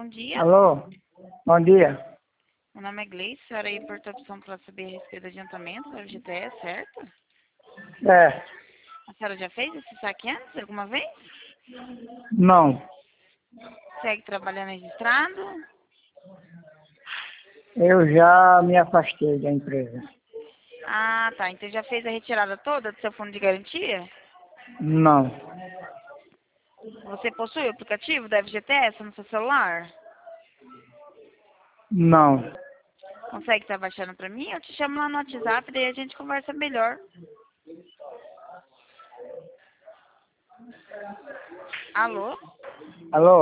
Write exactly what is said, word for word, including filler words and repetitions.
Bom dia. Alô? Bom dia. Meu nome é Gleice, a senhora aí por opção para saber a respeito do adiantamento do F G T S, certo? É, A senhora já fez esse saque antes, alguma vez? não. Segue trabalhando registrado? Eu já me afastei da empresa. Ah, tá. Então já fez a retirada toda do seu fundo de garantia? Não. Você possui o aplicativo da F G T S no seu celular? Não. Consegue estar baixando para mim? Eu te chamo lá no WhatsApp, daí a gente conversa melhor. Alô? Alô?